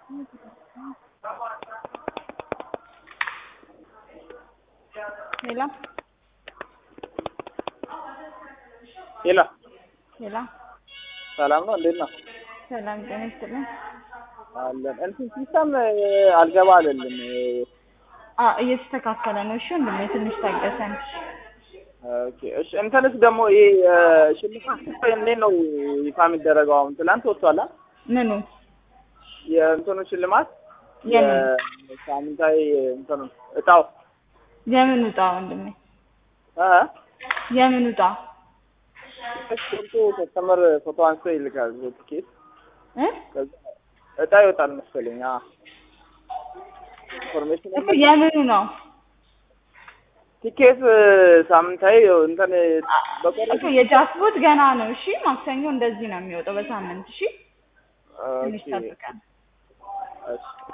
ሄሎ ሄሎ ሄሎ ሰላም ነው እንዴት ነው? ሰላም ጤና ይስጥልኝ። አለን እንትን ሲስተም አልገባ አይደለም። እየተስተካከለ ነው። እሺ እንደምን ትንሽ ታገሰን። ኦኬ እሺ እንትንስ ደግሞ ይሄ ሽልማት እንዴት ነው ይፋ የሚደረገው? አሁን ትናንት ወጥቷል። ምኑ የእንትኑ ሽልማት የምን የሳምንታዊ እንትኑ እጣው የምን ውጣ ወንድሜ የምን ውጣ ከስተመር ፎቶ አንስቶ ይልካል ቲኬት ከዛ እጣ ይወጣል መሰለኝ። ኢንፎርሜሽን እኮ የምኑ ነው ቲኬት ሳምንታዊ እንትን እኮ የጃክፖት ገና ነው። እሺ ማክሰኞ እንደዚህ ነው የሚወጣው በሳምንት። እሺ ትንሽ ጠብቀን። እሺ